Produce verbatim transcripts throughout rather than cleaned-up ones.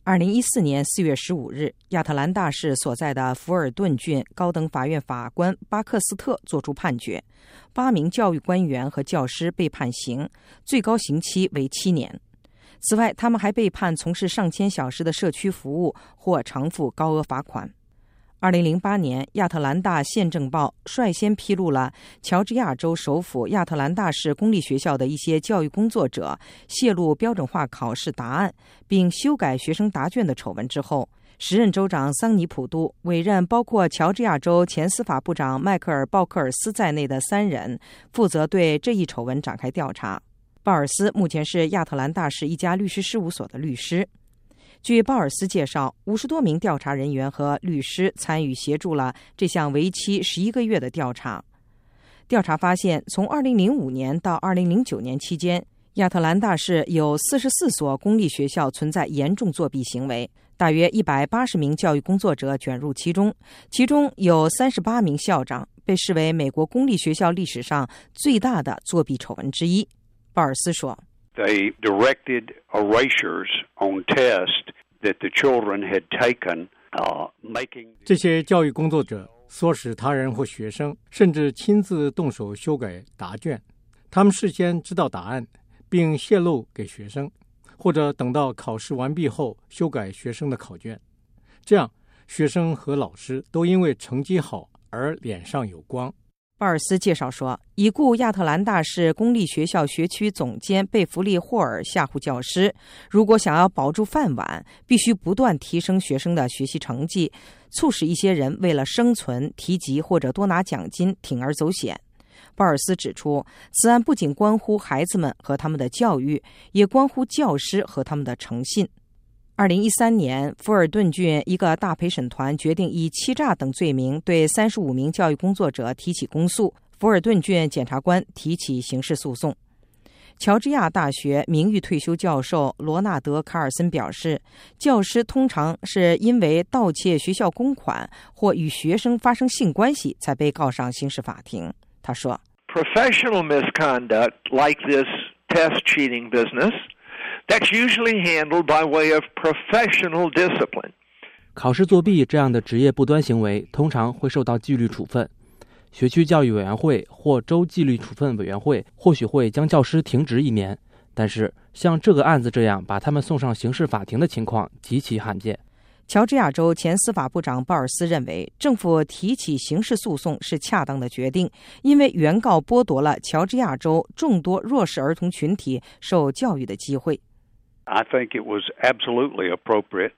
二零一四年四月十五日，亚特兰大市所在的福尔顿郡高等法院法官巴克斯特作出判决，八名教育官员和教师被判刑，最高刑期为七年。此外，他们还被判从事上千小时的社区服务或偿付高额罚款。二零零八年，亚特兰大县政报率先披露了乔治亚州首府亚特兰大市公立学校的一些教育工作者泄露标准化考试答案并修改学生答卷的丑闻之后，时任州长桑尼普杜委任包括乔治亚州前司法部长迈克尔·鲍克尔斯在内的三人负责对这一丑闻展开调查。鲍尔斯目前是亚特兰大市一家律师事务所的律师。据鲍尔斯介绍，五十多名调查人员和律师参与协助了这项为期十一个月的调查。调查发现，从二零零五年到二零零九年期间，亚特兰大市有四十四所公立学校存在严重作弊行为，大约一百八十名教育工作者卷入其中，其中有三十八名校长，被视为美国公立学校历史上最大的作弊丑闻之一。鲍尔斯说 They directed erasures on tests that the children had taken, uh, making... 这些教育工作者唆使他人或学生，甚至亲自动手修改答卷。他们事先知道答案，并泄露给学生，或者等到考试完毕后修改学生的考卷。这样，学生和老师都因为成绩好而脸上有光。 鲍尔斯介绍说，已故亚特兰大市公立学校学区总监贝弗利·霍尔吓唬教师，如果想要保住饭碗，必须不断提升学生的学习成绩，促使一些人为了生存、提级或者多拿奖金铤而走险。鲍尔斯指出，此案不仅关乎孩子们和他们的教育，也关乎教师和他们的诚信。二零一三年，福尔顿郡一个大陪审团决定以欺诈等罪名对三十五名教育工作者提起公诉，福尔顿郡检察官提起刑事诉讼。乔治亚大学名誉退休教授罗纳德·卡尔森表示，教师通常是因为盗窃学校公款或与学生发生性关系才被告上刑事法庭。他说 Professional misconduct like this test cheating business,That's usually handled by way of professional discipline. 考试作弊这样的职业不端行为通常会受到纪律处分。学区教育委员会或州纪律处分委员会或许会将教师停职一年，但是像这个案子这样把他们送上刑事法庭的情况极其罕见。 乔治亚州前司法部长鲍尔斯认为，政府提起刑事诉讼是恰当的决定，因为原告剥夺了乔治亚州众多弱势儿童群体受教育的机会。 I think it was absolutely appropriate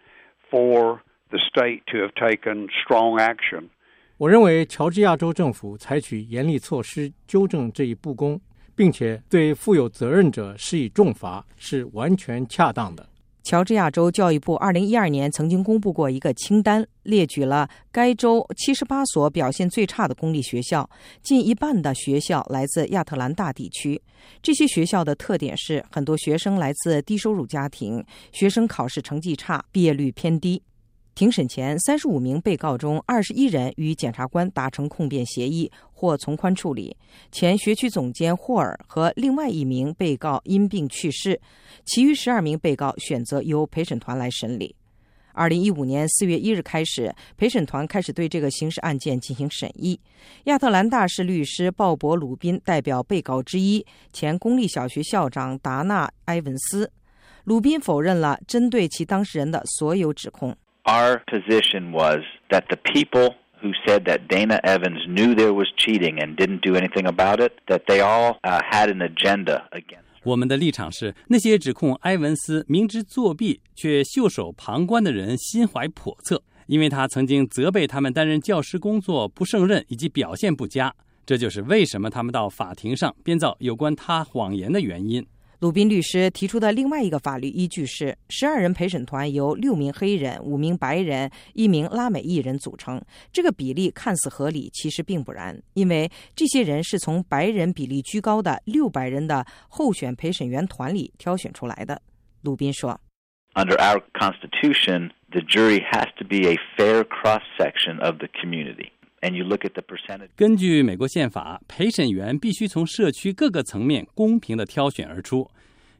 for the state to have taken strong action. 我认为乔治亚州政府采取严厉措施纠正这一不公，并且对负有责任者施以重罚，是完全恰当的。 乔治亚州教育部二零一二年曾经公布过一个清单，列举了该州七十八所表现最差的公立学校，近一半的学校来自亚特兰大地区。这些学校的特点是，很多学生来自低收入家庭，学生考试成绩差，毕业率偏低。庭审前，三十五名被告中，二十一人与检察官达成控辩协议或从宽处理。前学区总监霍尔和另外一名被告因病去世，其余十二名被告选择由陪审团来审理。二零一五年四月一日开始，陪审团开始对这个刑事案件进行审议。亚特兰大市律师鲍勃·鲁宾代表被告之一，前公立小学校长达纳·埃文斯。鲁宾否认了针对其当事人的所有指控。 Our position was that the people who said that Dana Evans knew there was cheating and didn't do anything about it, that they all uh, had an agenda against her. 我们的立场是，那些指控埃文斯明知作弊却袖手旁观的人心怀叵测，因为他曾经责备他们担任教师工作不胜任以及表现不佳，这就是为什么他们到法庭上编造有关他谎言的原因。 鲁宾律师提出的另外一个法律依据是，十二人陪审团由六名黑人、五名白人、一名拉美裔人组成。这个比例看似合理，其实并不然，因为这些人是从白人比例居高的六百人的候选陪审员团里挑选出来的。鲁宾说 Under our Constitution, the jury has to be a fair cross-section of the community.And you look at the percentage. 根据美国宪法，陪审员必须从社区各个层面公平地挑选而出。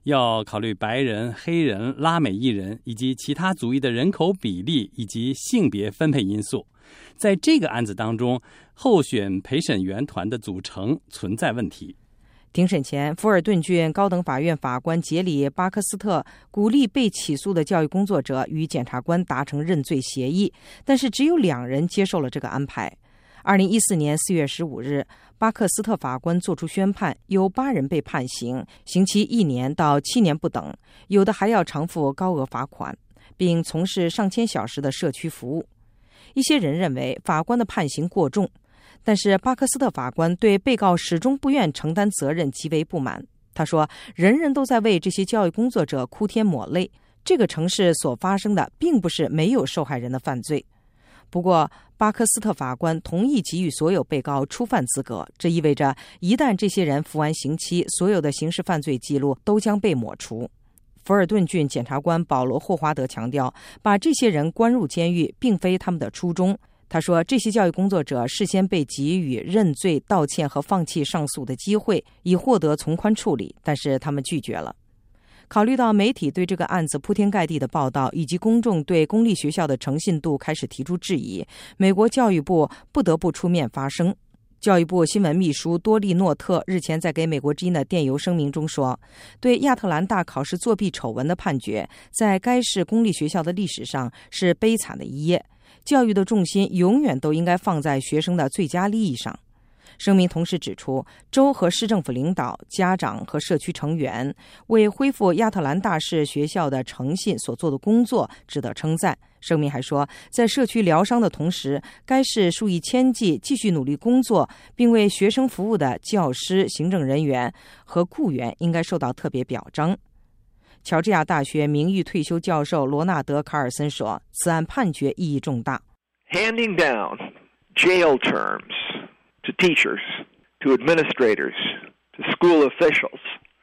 要考虑白人、黑人、拉美裔人以及其他族裔的人口比例以及性别分配因素。在这个案子当中，候选陪审员团的组成存在问题。 庭审前，福尔顿郡高等法院法官杰里·巴克斯特鼓励被起诉的教育工作者与检察官达成认罪协议，但是只有两人接受了这个安排。二零一四年四月十五日，巴克斯特法官作出宣判，有八人被判刑，刑期一年到七年不等，有的还要偿付高额罚款，并从事上千小时的社区服务。一些人认为法官的判刑过重，但是巴克斯特法官对被告始终不愿承担责任极为不满。他说，人人都在为这些教育工作者哭天抹泪，这个城市所发生的并不是没有受害人的犯罪。不过巴克斯特法官同意给予所有被告初犯资格，这意味着一旦这些人服完刑期，所有的刑事犯罪记录都将被抹除。福尔顿郡检察官保罗·霍华德强调，把这些人关入监狱并非他们的初衷。他说，这些教育工作者事先被给予认罪、道歉和放弃上诉的机会，以获得从宽处理，但是他们拒绝了。考虑到媒体对这个案子铺天盖地的报道，以及公众对公立学校的诚信度开始提出质疑，美国教育部不得不出面发声。教育部新闻秘书多利诺特日前在给美国之音的电邮声明中说，对亚特兰大考试作弊丑闻的判决在该市公立学校的历史上是悲惨的一页，教育的重心永远都应该放在学生的最佳利益上。声明同时指出，州和市政府领导、家长和社区成员为恢复亚特兰大市学校的诚信所做的工作值得称赞。声明还说，在社区疗伤的同时，该市数以千计继续努力工作并为学生服务的教师、行政人员和雇员应该受到特别表彰。乔治亚大学名誉退休教授罗纳德·卡尔森说，此案判决意义重大。 Handing down jail terms to teachers, to administrators, to school officials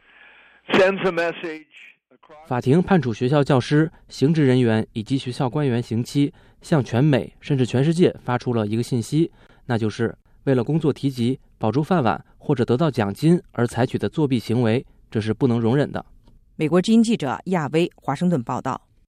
sends a message. 法庭判处学校教师、行职人员以及学校官员刑期，向全美甚至全世界发出了一个信息，那就是为了工作提及、保住饭碗或者得到奖金而采取的作弊行为，这是不能容忍的。 美国之音记者亚薇华盛顿报道。